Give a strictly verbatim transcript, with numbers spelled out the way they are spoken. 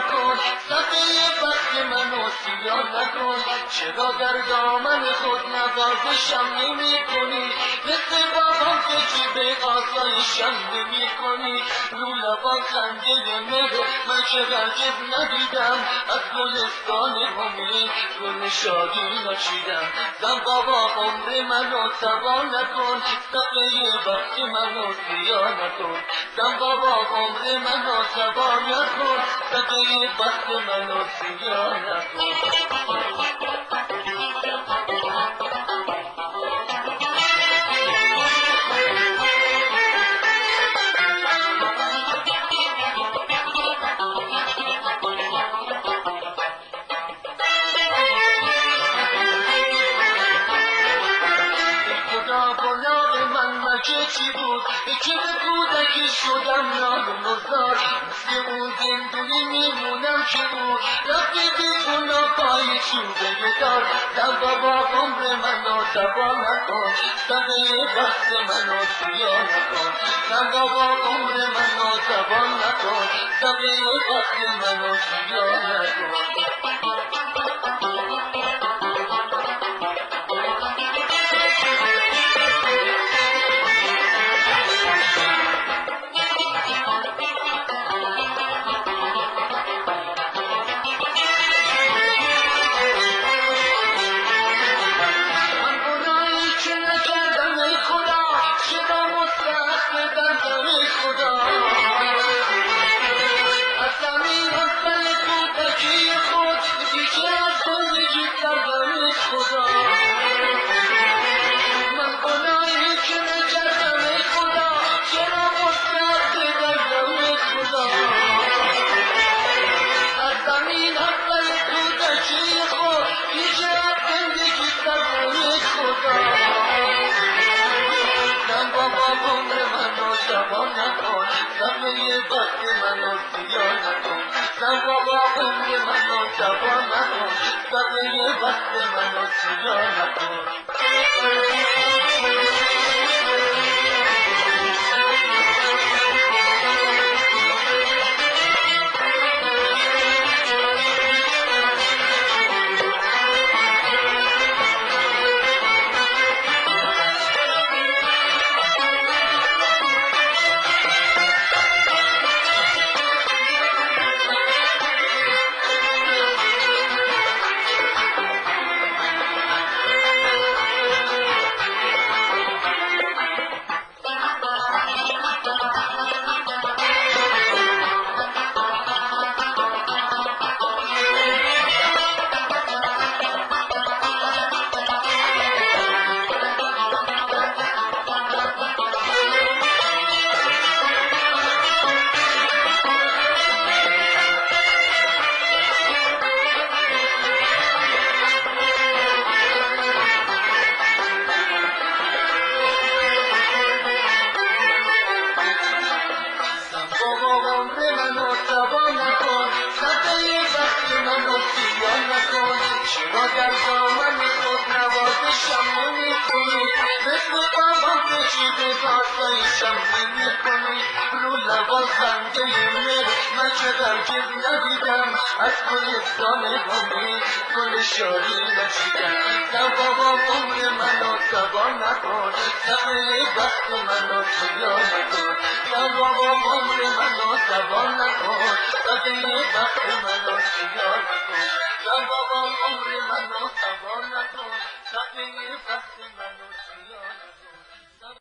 نکن، صفحه وقت منو سیاه نکن. چرا در دامن خود نوازشم نمی کنی؟ مثل بابام که جیب آسایشم نمی کنی. رو لبان خنده مهر من که هرگز ندیدم، از گلستان امید گل شادی نچیدم. زن بابا عمر منو تباه نکن، صفحه وقت منو سیاه نکن. زن بابا عمر منو تباه نکن، صفحه وقت منو سیاه نکن. که چی بود که به کودکی شدم نامزار، مثل اون زندونی میمونم که او رفتی بیرون پای چوبه دار. زن بابا عمر منو تباه نکن، صفحه وقت منو سیاه نکن. زن بابا عمر منو تباه نکن، صفحه وقت منو سیاه نکن. صفحه وقت منو سیاه نکن، زن بابا عمر منو تباه نکن، صفحه وقت منو سیاه نکن. چرا در دامن خود نوازشم نمی کنی؟ مثل بابام که جیب آسایشم نمی کنی. رو لبان خنده مهر من که هرگز ندیدم، از گلستان امید گل شادی نچیدم. زن بابا عمر منو تباه نکن، صفحه وقت منو سیاه نکن. زن بابا عمر منو تباه نکن، صفحه وقت منو سیاه نکن. زن بابا عمر منو تباه نکن، صفحه وقت منو